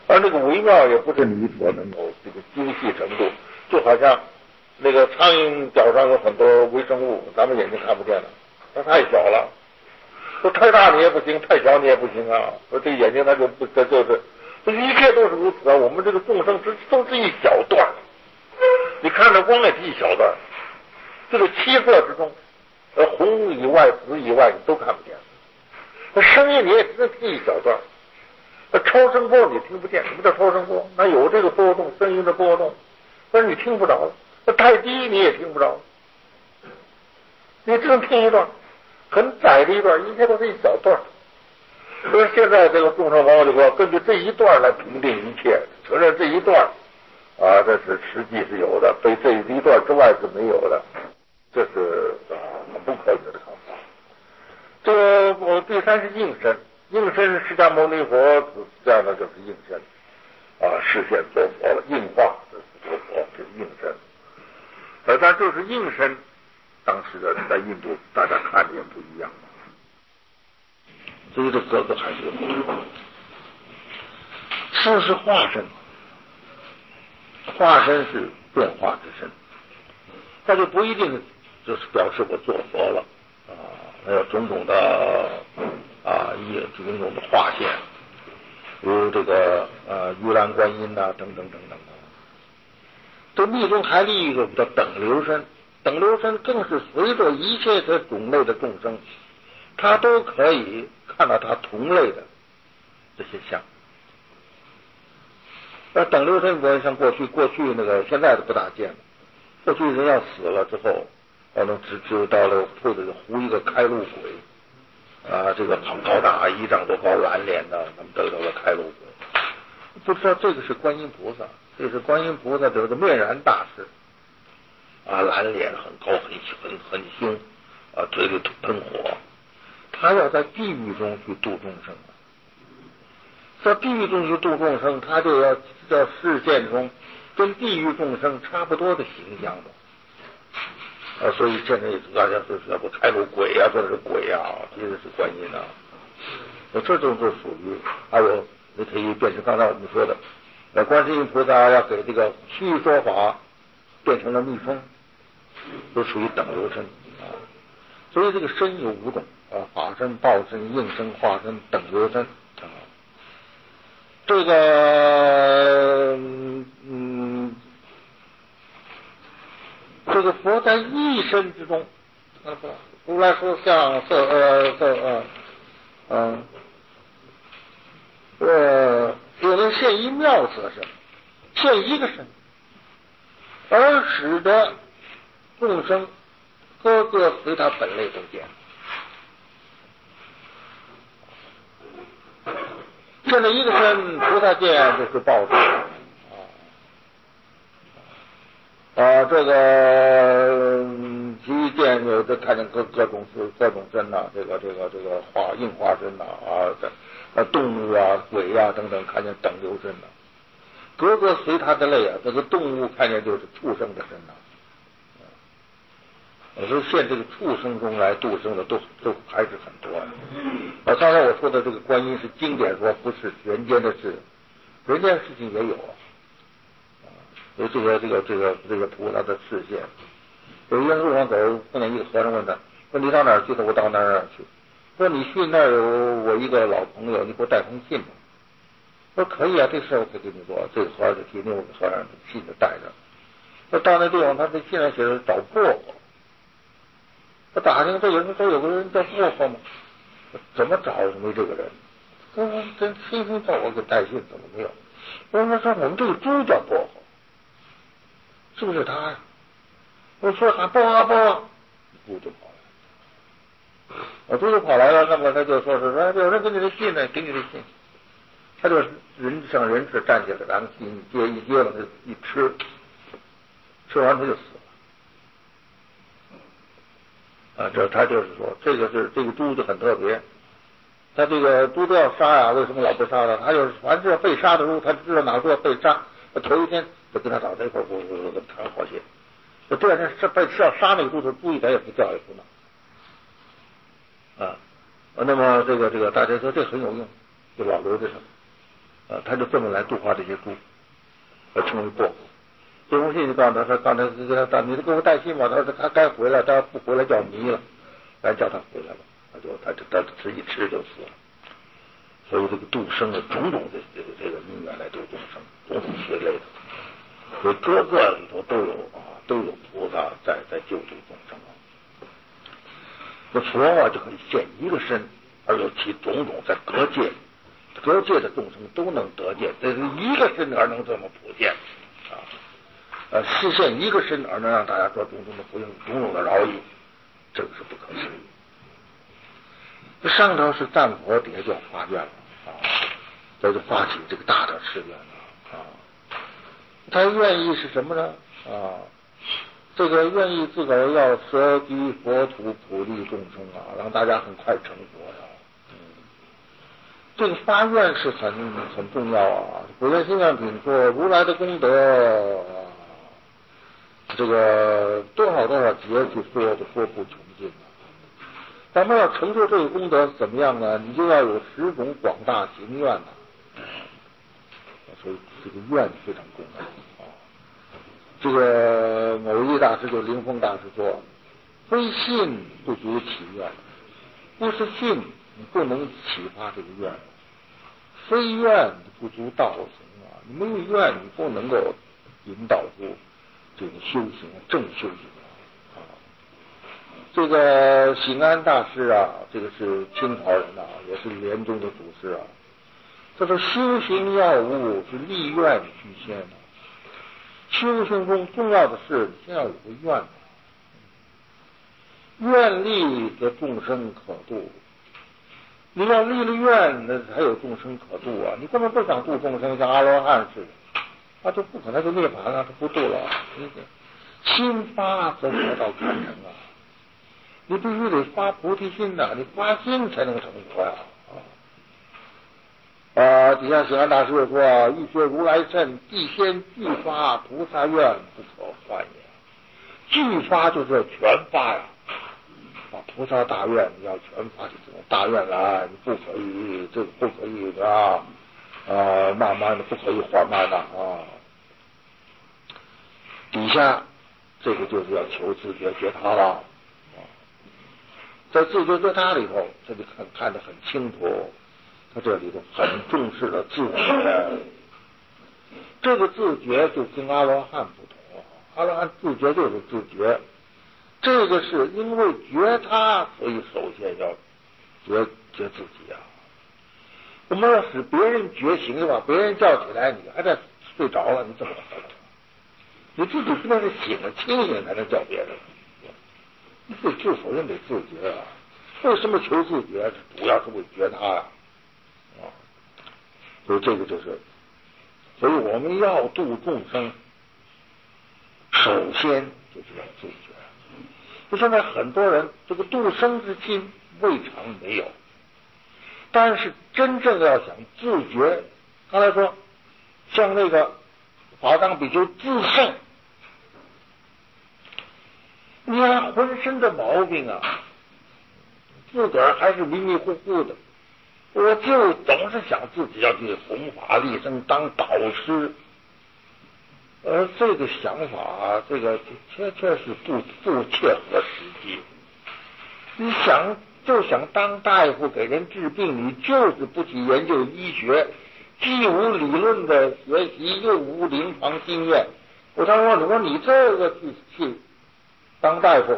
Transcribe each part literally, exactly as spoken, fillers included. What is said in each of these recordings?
而那个微妙也不是你所能够这个精细程度，就好像那个苍蝇脚上有很多微生物，咱们眼睛看不见的，它太小了。说太大你也不行，太小你也不行啊！说这个眼睛它就不，这就是，一切都是如此啊！我们这个众生只都是一小段，你看着光也是一小段，这个七色之中，呃，红以外、紫以外你都看不见。那声音你也只能听一小段，那超声波你听不见。什么叫超声波？那有这个波动，声音的波动，但是你听不着。那太低你也听不着，你只能听一段。很窄的一段，一切都是一小段。所以现在这个众生往往就说，根据这一段来评定一切，承认这一段啊，这是实际是有的，非这一段之外是没有的，这是啊很不科学的看法。这个我第三是应身，应身释迦牟尼佛这样的就是应身啊，实现做佛了，应化这是做佛，这是应身。而但就是应身。当时的在印度，大家看的也不一样，所以这格格还是有不同。事是化身，化身是变化之身，那就不一定就是表示我做佛了啊，还有种种的啊，也种种的化现，如这个呃玉兰观音呐、啊，等等等等的。这密宗还另一个叫等流身。等流身更是随着一切的种类的众生，他都可以看到他同类的这些相。而等流身不像过去，过去那个现在都不大见了。过去人要死了之后，可能只只有到了铺子糊一个开路鬼啊，这个很高大，一丈多高，蓝脸的，那么得到了开路鬼。不知道这个是观音菩萨，这是观音菩萨得的面燃大士。啊，蓝脸很高，很很很凶，啊，嘴里喷火。他要在地狱中去度众生，在地狱中去度众生，他就要要视现中跟地狱众生差不多的形象的。啊，所以现在大家说是要不开路鬼呀、啊，说的是鬼呀、啊，其实是观音啊。那这种就属于还有你可以变成刚才我们说的，那观世音菩萨要给这个须臾说法变成了蜜蜂。都属于等流身啊，所以这个身有五种啊，法身、报身、应身、化身、等流身啊。这个嗯，这个佛在一身之中，如来说像色呃色呃嗯呃，有人现一妙色身，现一个身，而使得众生个个随他本类都见，现在一个身菩萨见就是报身啊啊，这个其余见有的看见各各种是各种身呐、啊，这个这个这个化应化身呐啊，这啊动物啊鬼啊等等看见等流身呐、啊，个个随他的类啊，这个动物看见就是畜生的身呐、啊。我说现这个畜生中来度生的都都还是很多的。啊，刚才我说的这个观音是经典说不是人间的事，人间的事情也有啊。有这个这个这个这个菩萨的视线。有一天路上走，碰见一个和尚问他，说你到哪儿去的？我到哪儿哪儿去。说你去那儿有我一个老朋友，你给我带封信吧。说可以啊，这事我可以跟你说。这个和尚就替那个和尚信就带着。说到那地方，他这信上写着找薄荷。他打听这有人说有个人叫薄荷吗？怎么找没这个人？说真轻轻叫我给带信，怎么没有？我说说我们这个猪叫薄荷，是不是他呀？我说喊薄荷薄荷，猪就跑来了。我猪就跑来了，那么他就说是说有人给你的信呢，给你的信。他就人上人是站起来，然后信一接一接了，他一吃，吃完他就死了。啊，这他就是说，这个是这个猪就很特别，他这个猪都要杀呀，为什么老不杀呢？他就是凡是被杀的猪，他知道哪猪要被杀，他头一天就跟他打这块儿，不不不谈好些。这第二天是被是要杀那个猪的猪一点也不叫也不闹啊。那么这个这个大家说这很有用，就老留着上。 呃，他就这么来度化这些猪，而称为过。这封信就告诉他，他刚才跟他，你就给我带信吧。他说他该回来，他不回来叫迷了，该叫他回来了，他就他就他吃一吃就死了。所以这个度生的种种的这个这个因缘来度众生，种种随类的，所以各个里头都有啊，都有菩萨在在救度众生啊。那佛啊就可以现一个身，而有其种种在各界，各界的众生都能得见，这是一个身而能这么普见啊，呃，实现一个身而能让大家做种种的福音，种种的饶益，这个是不可思议。这上头是赞佛，底下叫发愿了啊，这就发起这个大的誓愿了啊。他愿意是什么呢？啊，这个愿意自个儿要舍居佛土，普利众生啊，让大家很快成佛呀。嗯，这个发愿是很很重要啊。古来心愿品说，如来的功德，这个多少多少劫去说都说不穷尽啊。咱们要成就这个功德怎么样呢？你就要有十种广大行愿呐、啊，所以这个愿非常重要啊。这个某一大师就灵峰大师说，非信不足起愿，不是信你不能启发这个愿，非愿不足道行啊，你没有愿你不能够引导出这个修行正修行啊。这个醒安大师啊，这个是清朝人啊，也是莲宗的祖师啊。他说修行要务是立愿居先啊，修行中重要的是先要有个愿，愿力则众生可度。你要立了愿，那才有众生可度啊！你根本不想度众生，像阿罗汉似的，他就不可能就涅槃了，他不度了。你心发则得到传承啊！你必须得发菩提心呐、啊，你发心才能成佛呀！啊，啊，底下醒安大师又说啊，欲学如来乘，必先具发菩萨愿，不可换也。具发就是全发呀，把菩萨大愿你要全发起这种大愿来，你不可以这个不可以啊啊，慢慢的不可以缓慢的啊。底下这个就是要求自觉觉他了。在自觉觉他里头，这就看看得很清楚，他这里头很重视了自觉。这个自觉就跟阿罗汉不同了，阿罗汉自觉就是自觉，这个是因为觉他，所以首先要觉觉自己啊。我们要使别人觉醒的话，别人叫起来，你还在睡着了，你怎么可能？你自己不能是醒了清醒才能叫别人。你得自否认得自觉啊！为什么求自觉？主要是为觉他呀、啊！所以这个就是，所以我们要度众生，首先就是要自觉。就现在很多人这个度生之心未尝没有，但是真正要想自觉，刚才说像那个法藏比丘自胜。你看浑身的毛病啊，自个儿还是迷迷糊糊的，我就总是想自己要去弘法利生当导师，而这个想法、啊，这个确确是不不切合实际。你想就想当大夫给人治病，你就是不去研究医学，既无理论的学习，又无临床经验。我常说，你说你这个去去当大夫，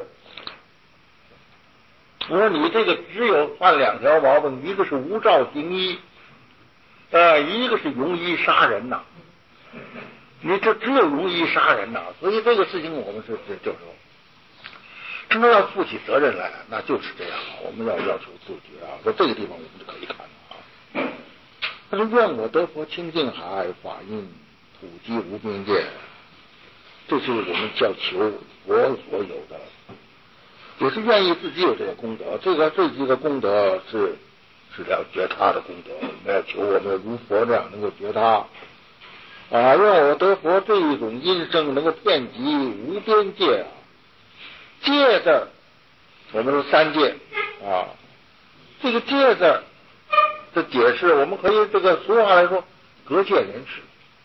我说你这个只有犯两条毛病，一个是无照行医，呃，一个是容易杀人呐、啊。你这只有容易杀人呐、啊，所以这个事情我们是是就是说，真的要负起责任来，那就是这样。我们要要求自觉啊，在这个地方我们就可以看啊。他说：“愿我得佛清净海，法音普及无边界。”这是我们叫求佛所有的。也是愿意自己有这个功德，这个这几个功德是是要觉他的功德，我们要求我们如佛这样能够觉他啊，愿我得佛这一种音声能够遍及无边界啊。界字我们说三界啊，这个界字的解释，我们可以这个俗话来说， 各界人士。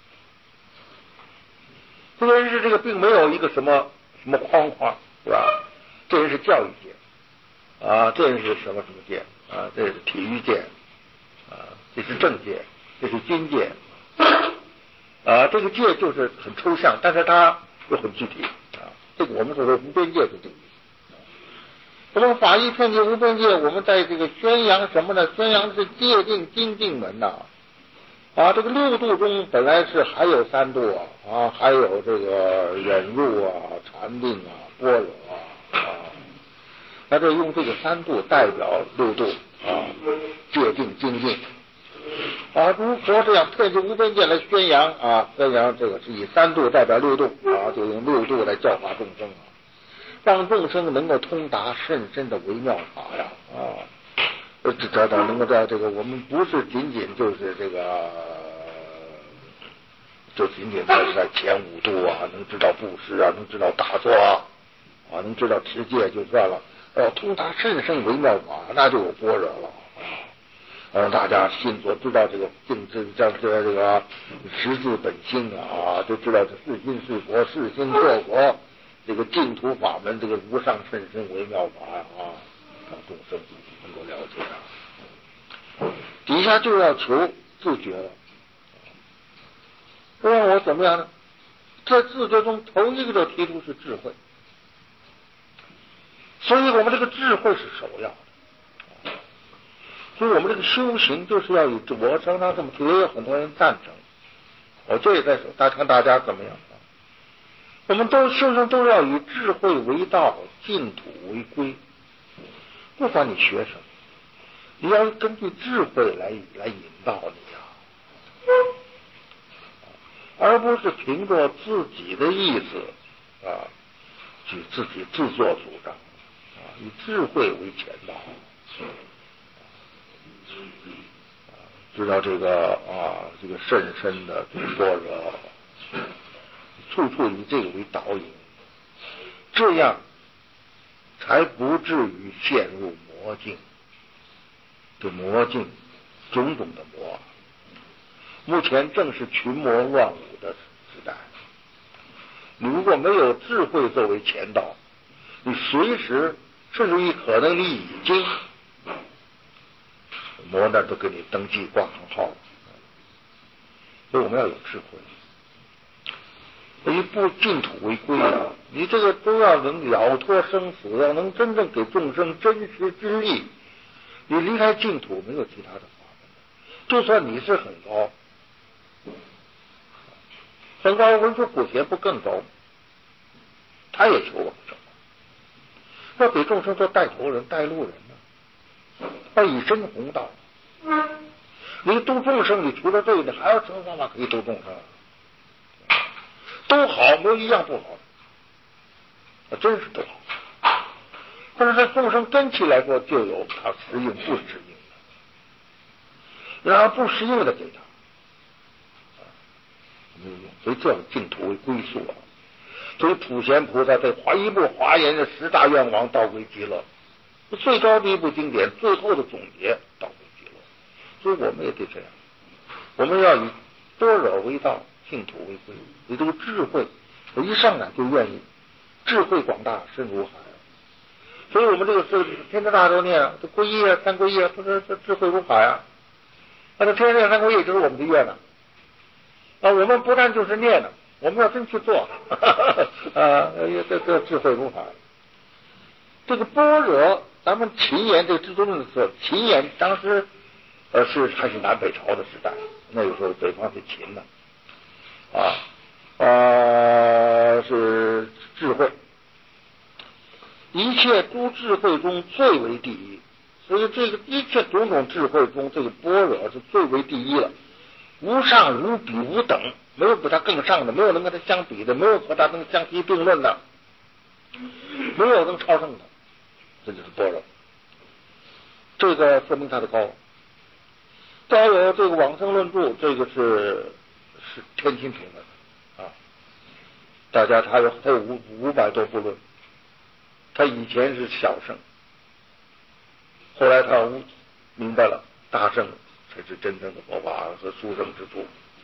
这个人士这个并没有一个什么什么框框，是吧？这人是教育界啊，这人是什么什么界啊？这是体育界啊，这是政界，这是军界啊。这个界就是很抽象，但是它又很具体啊。这个我们所谓无边界是这个意思。我们法医劝诫无边界，我们在这个宣扬什么呢？宣扬是戒定精进门呐。啊，这个六度中本来是还有三度啊，啊，还有这个忍辱啊、禅定啊、般若啊，啊，那这用这个三度代表六度啊，戒定精进啊，如何这样特指无边界来宣扬啊？宣扬这个是以三度代表六度啊，就用六度来教化众生啊，让众生能够通达甚深的微妙法呀啊。呃，知道能够在这个，我们不是仅仅就是这个，就仅仅在在前五度啊，能知道布施啊，能知道打坐啊，啊，能知道持戒就算了。要通达甚深微妙法，那就有般若了啊。让大家心所知道这个净知，像这个这个识自本心啊，就知道这是心是佛，是心作佛，这个净土法门，这个无上甚深微妙法啊，让众生能够了解啊。底下就要求自觉了，让我怎么样呢？在自觉中头一个就提出是智慧，所以我们这个智慧是首要的。所以我们这个修行就是要以，我常常这么提，也有很多人赞成。我这也在说，大看大家怎么样啊？我们都修行都要以智慧为道，净土为归。不管你学什么，你要根据智慧来来引导你啊，而不是凭着自己的意思啊，去自己自作主张啊，以智慧为前导。知道这个啊，这个甚深的般若，处处以这个为导引，这样才不至于陷入魔境。这魔境，种种的魔，目前正是群魔乱舞的时代。你如果没有智慧作为前导，你随时甚至于可能你已经魔那都给你登记挂上号了。所以我们要有智慧，以不净土为归啊！你这个都要能了脱生死，要能真正给众生真实之力。你离开净土没有其他的法门，就算你是很高，很高文殊普贤不更高，他也求往生，要给众生做带头人、带路人呢，要以身弘道。你度众生，你除了这个，你还要什么方法可以度众生？都好，没有一样不好的，真是都好。但是在众生根器来说，就有他适应不适应的，然后不适应的给他，没有用。所以这样净土为归宿啊。所以普贤菩萨在华一部华严的十大愿望道归极乐，最高的一部经典，最后的总结道归极乐。所以我们也得这样，我们要以般若为道，净土为归。你这个智慧，我一上来就愿意，智慧广大深如海。所以我们这个是天天大都念啊，这皈依啊、三皈依啊，都是这智慧如海啊。那这天天念三皈依就是我们的愿了啊。我们不但就是念了，我们要真去做啊，这这智慧如海。这个般若，咱们秦言这个制作论的时候，秦言当时呃是还是南北朝的时代，那个时候北方是秦的啊啊是智慧。一切诸智慧中最为第一，所以这个一切种种智慧中，这个般若是最为第一了，无上无比无等，没有比它更上的，没有能跟它相比的，没有和它能相提并论的，没有能超胜的，这就是般若。这个说明它的高。再有这个往生论著，这个是是天心评的啊，大家他有他有五五百多部论。他以前是小圣，后来他悟明白了大圣才是真正的佛法和殊胜之处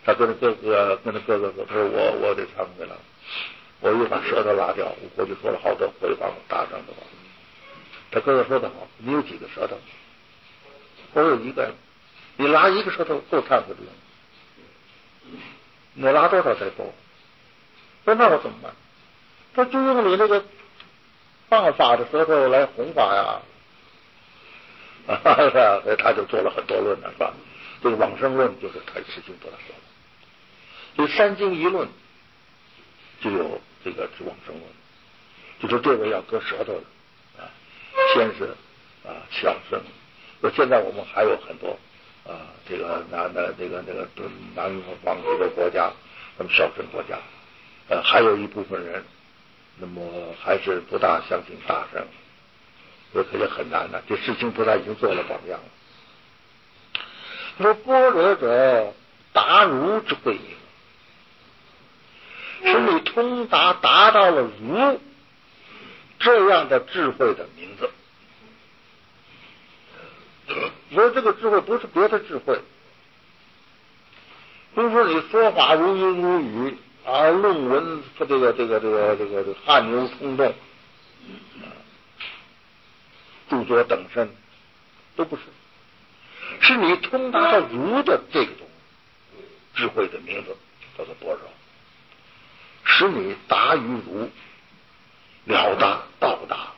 他跟他哥哥跟他哥哥说，他说我我得忏悔了，我又把舌头拉掉，我过去说了好多诽谤大丈的话。他哥哥说的好，你有几个舌头？我有一个呀，你拉一个舌头够忏悔的了，你拉多少才够？说那我怎么办？他就用你那个放法的舌头来弘法呀，啊，所以他就做了很多论了，是吧？这个往生论就是他师兄做的说的，所以三经一论就有这个是往生论，就说这位要割舌头的啊，先是啊小生，说现在我们还有很多啊这个南的这个那个南方这个国家，那么小生国家，呃还有一部分人，那么还是不大相信大圣，所以可是很难的。这世亲菩萨已经做了榜样了。他说般若者达如之慧也，是你通达达到了如这样的智慧的名字。所以这个智慧不是别的智慧，不是说你说法如云如雨，而论文这个这个这个这个这个汗牛充栋，著作等身，都不是，是你通达到如的这种智慧的名字叫做般若，使你达于如，了达到达，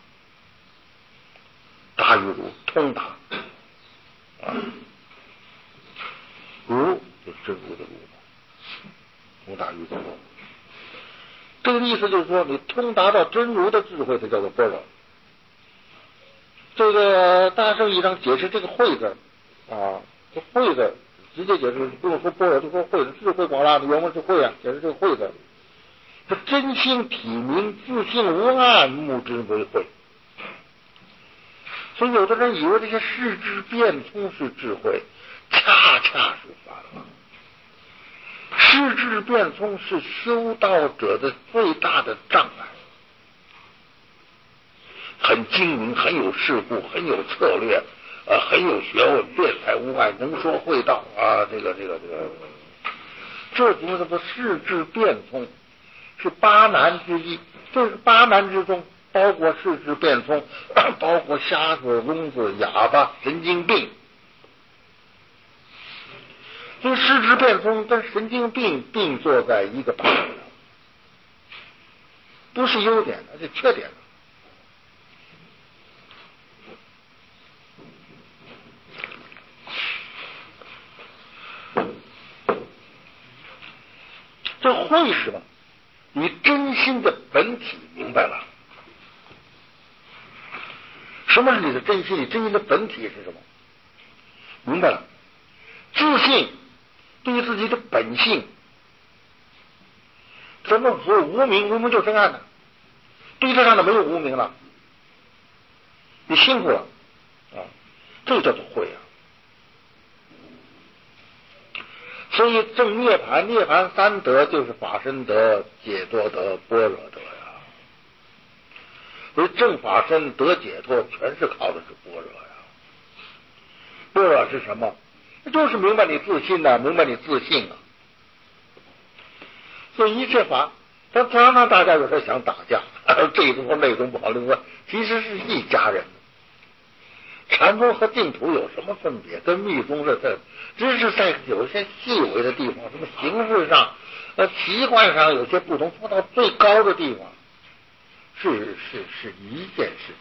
达于如通达啊，如就是真如的如，通达于如。这个意思就是说，你通达到真如的智慧，它叫做般若。这个大圣义上解释这个慧字啊，这慧字直接解释，不用说般若，就说慧字，智慧广大的原文是慧啊，解释这个慧字，他真心体明，自性无暗，目之为慧。所以有的人以为这些世智变通是智慧，恰恰是反了。世智变通是修道者的最大的障碍，很精明，很有世故，很有策略，呃，很有学问，辩才无碍，能说会道啊，这个这个这个，这就是说世智变通是八难之一，这是八难之中包括世智变通，包括瞎子、聋子、哑巴、神经病。所以世智变通跟神经病并坐在一个档上，不是优点，而是缺点。这会是什么？你真心的本体明白了。什么是你的真心？你真心的本体是什么？明白了。自信对于自己的本性，什么所谓无明？无明就是暗的，对这上的没有无明了，你辛苦了啊，这叫做慧啊。所以正涅槃，涅槃三德就是法身德、解脱德、般若德呀。所以正法身得解脱，全是靠的是般若呀。般若是什么？就是明白你自信呐、啊，明白你自信啊。所以一切法，他常常大家有时候想打架，这一宗说那宗不好，那个其实是一家人。禅宗和净土有什么分别？跟密宗是在，只是在有些细微的地方，什么形式上、呃习惯上有些不同，说到最高的地方，是是是一件事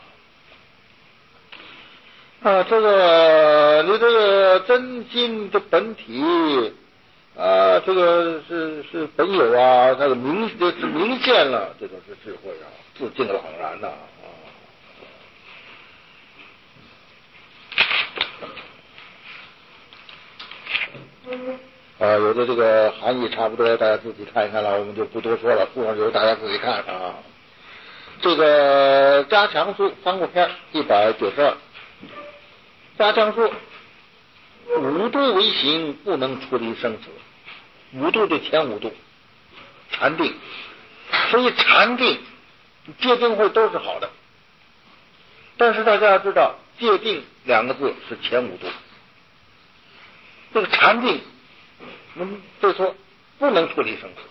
情啊。啊，这个你这个真心的本体啊，这个是是本有啊，那个明这是明现了，这就是智慧啊，自净朗然呐、啊。啊，有的这个含义差不多，大家自己看一看了，我们就不多说了，书上有大家自己看啊。这个加强书三国篇一百九十二，加强说五度为行，不能出离生死。五度的前五度，禅定，所以禅定、戒定慧都是好的，但是大家要知道，戒定两个字是前五度，这个禅定那么所以说不能脱离生死。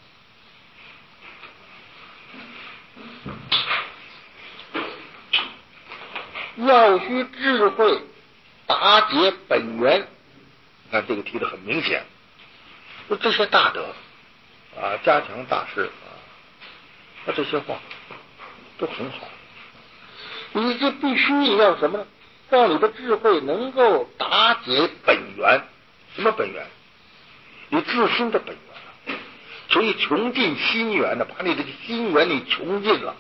要须智慧达解本源，你看这个提的很明显，就这些大德啊，加强大师啊，那这些话都很好。你这必须要什么呢？让你的智慧能够达解本源。什么本源？你自心的本源啊，所以穷尽心源呢，把你的心源你穷尽了，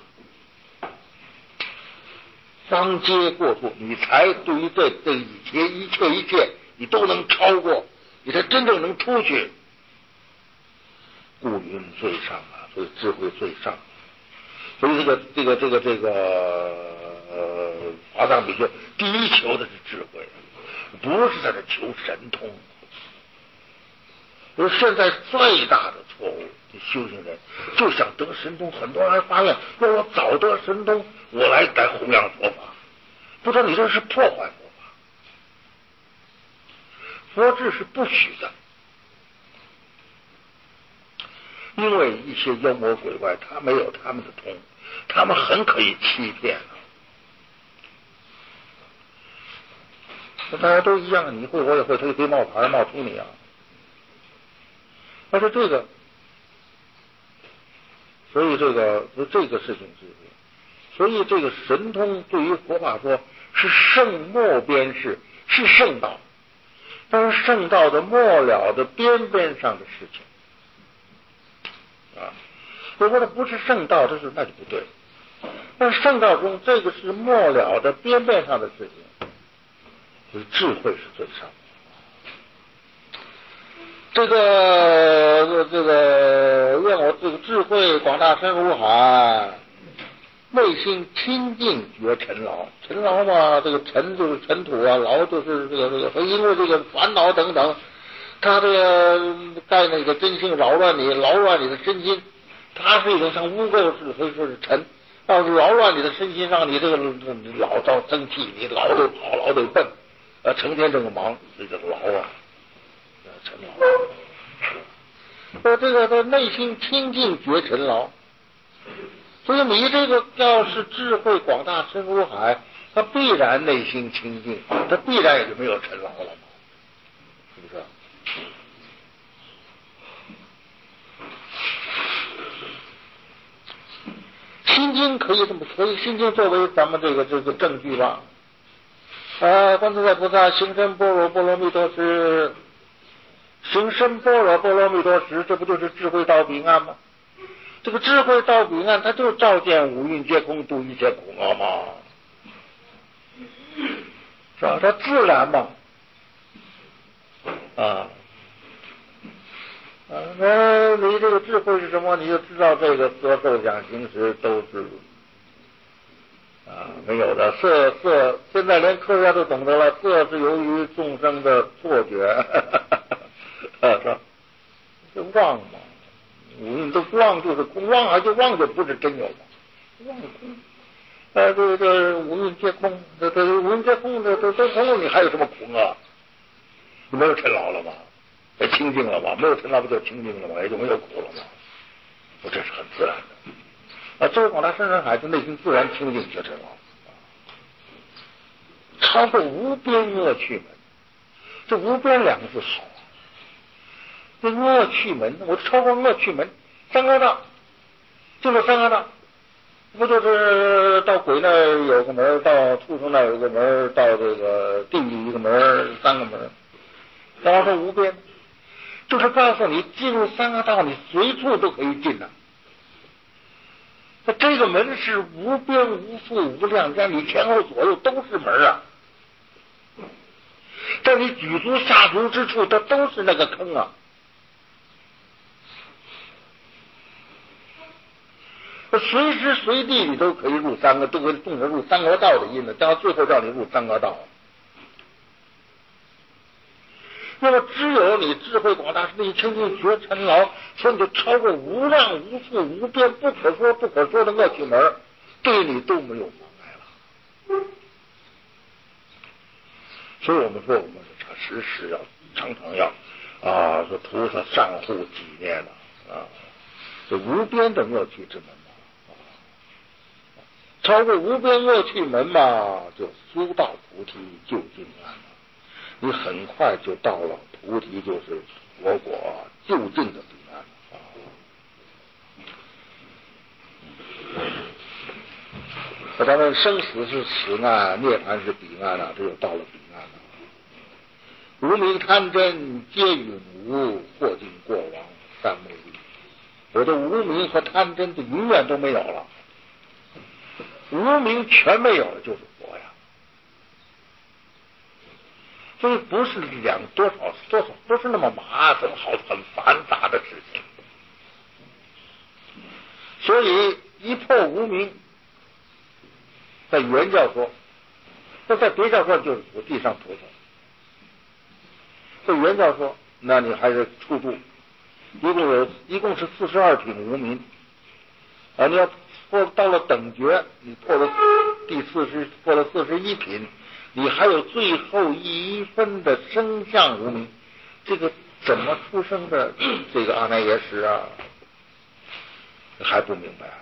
方皆过处，你才对于这这一切一切一切，你都能超过，你才真正能出去。故云最上啊，所以智慧最上。所以这个这个这个这个呃，华藏比丘第一求的是智慧，不是在这求神通。而现在最大的错误，修行人就想得神通，很多人还发愿，说我早得神通，我来来弘扬佛法。不知道你这是破坏佛法，佛制是不许的。因为一些妖魔鬼怪，他没有他们的通，他们很可以欺骗。那大家都一样，你会我也会，他就可以冒牌冒充你啊。但是这个，所以这个这个事情是，所以这个神通对于佛法说是圣末边事，是圣道，但是圣道的末了的边边上的事情啊。如果它不是圣道，这是那就不对。但圣道中这个是末了的边边上的事情，所以智慧是最上的。这个这个愿我这个智慧广大深如海，内心清净觉尘劳。尘劳嘛，这个尘就是尘土啊，劳就是这个这个，因为这个烦恼等等，他这个在那个真心扰乱你，扰乱你的身心，它是一种像污垢似的，所以说是尘。要是扰乱你的身心，让你这个老躁生气，你老得跑，老得笨，呃，成天这个忙，这个劳啊。尘劳，说这个他内心清净觉尘劳，所以你这个要是智慧广大深如海，他必然内心清净，他必然也就没有尘劳了嘛，是不是？心经可以这么，可以心经作为咱们这个这个证据吧。啊，观自在菩萨行深般若波罗蜜多时。行深般若波罗蜜多时，这不就是智慧到彼岸吗？这个智慧到彼岸，它就照见五蕴皆空，度一切苦恼嘛，是吧？它自然嘛，啊啊，那你这个智慧是什么？你就知道这个色受想行识都是啊没有的。色色，现在连科学家都懂得了，色是由于众生的错觉。啊，是吧？这妄嘛，五蕴都妄就是空，妄而就妄就不是真有嘛，妄空。呃，这这五蕴皆空，这这五蕴皆空，这这都空了，你还有什么苦啊？你没有尘劳了吗？也清净了吗？没有尘劳不就清净了吗？也就没有苦了吗？这是很自然的。啊，这位广大深人海，就内心自然清净觉尘劳，超过无边恶趣门。这无边两个字好。这恶趣门，我超过恶趣门，三个道，就是三个道，不就是到鬼那儿有个门，到畜生那儿有个门，到这个地狱一个门，三个门。然后说无边，就是告诉你进入三个道，你随处都可以进的。那这个门是无边无数无量，让你前后左右都是门啊。在你举足下足之处，它都是那个坑啊。随时随地你都可以入三个，都可以动得入三个道的因呢，到最后让你入三个道。那么只有你智慧广大，内清净觉尘劳，所以你就超过无量无数无边不可说不可说的恶趣门，对你都没有妨碍了。所以我们说，我们时时要常常要啊，说菩萨上护几念了啊，这无边的恶趣之门嘛，啊，超过无边恶趣门嘛，就修到菩提究竟岸了。你很快就到了菩提，就是佛果究竟的彼岸啊。那咱们生死是此岸，涅槃是彼岸啊，这就到了彼岸了。无明贪真皆永无，或尽过往三昧力。我的无明和贪真就永远都没有了，无明全没有了就是佛呀。所以不是两多少多少，不是那么麻烦好很繁杂的事情。所以一破无明，在原教说，那在别教说就是我地上菩萨。在原教说，那你还是处度，一共有一共是四十二品无明啊，你要破到了等觉，你破了第四十，破了四十一品，你还有最后一分的生相无明，这个怎么出生的这个阿赖耶识啊？还不明白啊？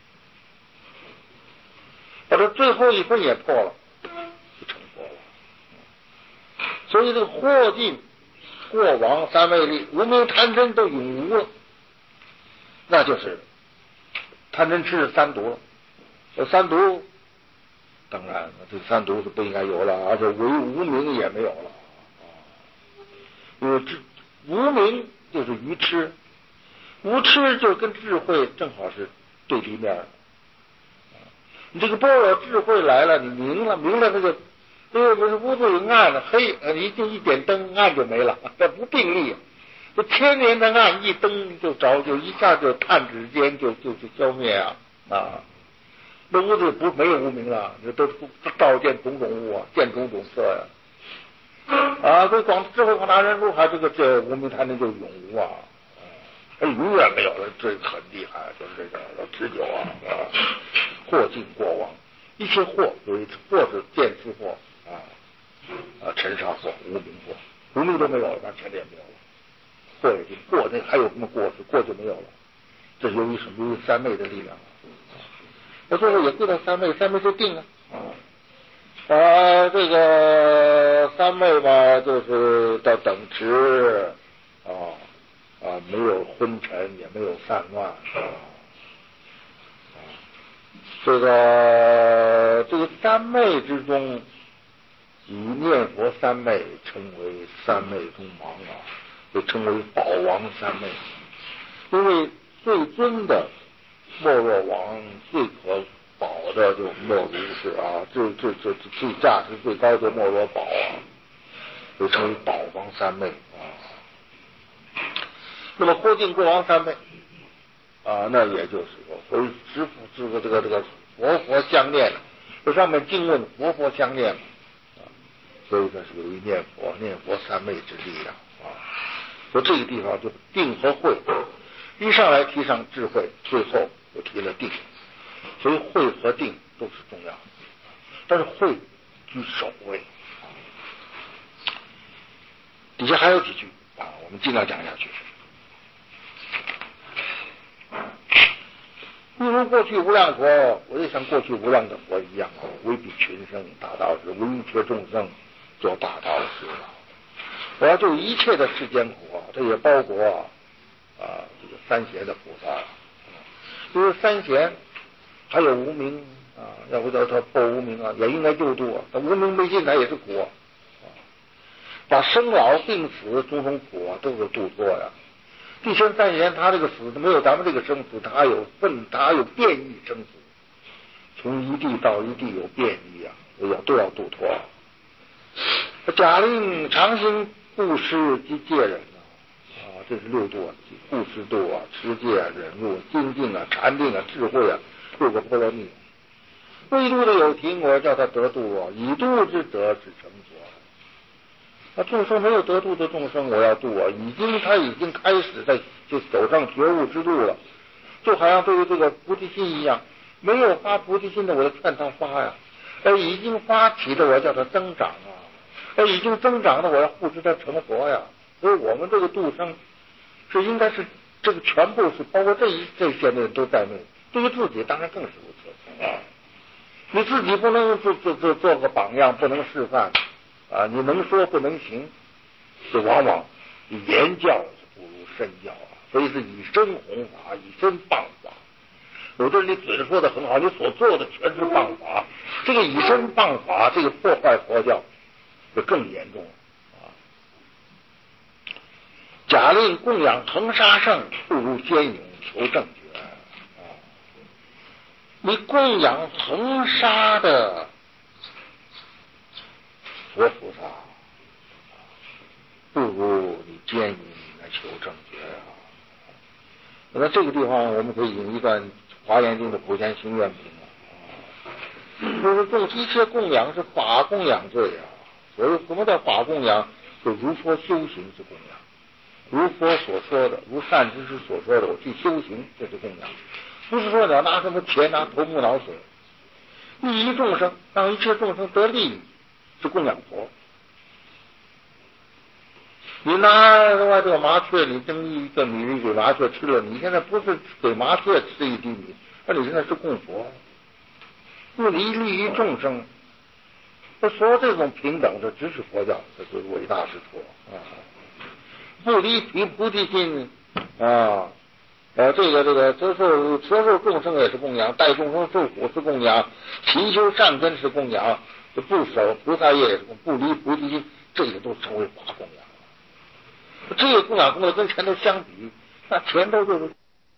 把这最后一分也破了，就成佛了。所以这个惑尽过往三昧力，无明贪嗔都永无了，那就是贪嗔痴三毒了。这三毒当然这三毒是不应该有了，而且唯无明也没有了。因为无明就是愚痴，无痴就跟智慧正好是对立面。你这个般若智慧来了，你明了，明了这个这个不是屋子有暗了，黑一就一点灯，暗就没了，这不并立。这千年的暗一灯就着，就一下就探指间就就就消灭啊啊！那屋子不没有无明了，这都照见种种物啊，见种种色呀啊！这广智慧广大人入海，这个这无明贪嗔就永无啊，它永远没有了，这很厉害，就是这个持久啊啊！惑尽过往，一切惑有一惑是见思惑啊啊，尘沙惑、无明惑，无明都没有了，那前面也没有了。过已经过，那还有什么过？是过就没有了。这是由于什么？由于三昧的力量。那最后也归到三昧，三昧就定了。啊，这个三昧嘛，就是到等持啊啊，没有昏沉，也没有散乱啊。这个这个三昧之中，以念佛三昧称为三昧中王啊。被称为宝王三昧，因为最尊的莫若王，最可宝的就莫如是啊，最最最最价值最高的莫若宝啊，被称为宝王三昧啊。那么惑尽过往三昧啊，那也就是说，所以师父这个这个这个佛佛相念，这上面经问佛佛相念啊，所以这是有一念佛念佛三昧之力量啊。所以这个地方就是定和慧，一上来提上智慧，最后又提了定，所以慧和定都是重要的，但是慧居首位。底下还有几句啊，我们尽量讲下去。一如过去无量佛，我也像过去无量的佛一样啊，为彼群生大道士，为一切众生做大道士啊。我要救一切的世间苦啊，这也包括啊啊这个三贤的菩萨，因为三贤还有无明啊，要不叫他破无明啊，也应该救度啊。他无明没进来也是苦啊，把生老病死种种苦啊都是度脱呀。地仙三贤他这个死没有咱们这个生死，他还有分，他还有变异生死，从一地到一地有变异啊，都要都要度脱。假令常行布施及戒忍啊，啊，这是六度啊，布施度啊，持戒啊，忍辱、精进啊，禅定啊，智慧啊，六个波罗蜜。未度的有情，我要叫他得度啊；已度之者是成佛。那众生没有得度的众生，我要度啊；已经他已经开始在就走上觉悟之路了，就好像对于这个菩提心一样，没有发菩提心的，我要劝他发呀；而已经发起的，我要叫他增长啊。那已经增长的，我要护持他成佛呀。 所以我们这个度生是应该是这个全部是包括这一这些的人都在内，对于自己当然更是如此啊。你自己不能做做做做个榜样，不能示范啊，你能说不能行，这往往言教不如身教啊。所以是以身弘法，以身谤法。有的人你嘴说的很好，你所做的全是谤法，这个以身谤法，这个破坏佛教就更严重了啊。假令供养恒沙圣，不如先勇求正觉啊。你供养恒沙的佛菩萨，不如你奸淫来求正觉啊。那这个地方我们可以引一段华严经的普贤行愿品啊，就是供一切供养是法供养罪啊。所以什么叫法供养？就如说修行是供养，如佛所说的，如善知识所说的，我去修行，这是供养。不是说你要拿什么钱，拿头目脑水，利益众生，让一切众生得利益，是供养佛。你拿另外这个麻雀，你蒸一个米给麻雀吃了，你现在不是给麻雀吃一滴米，那你现在是供佛，不离利益众生。那说这种平等，这只是佛教，这是伟大之处啊！不离菩菩提心啊。呃，这个这个，这是接受众生也是供养，带众生受苦是供养，勤修善根是供养，这不守菩萨业也是不离菩提心，这个都成为法供养。这个供养功德跟前头相比，那前头就是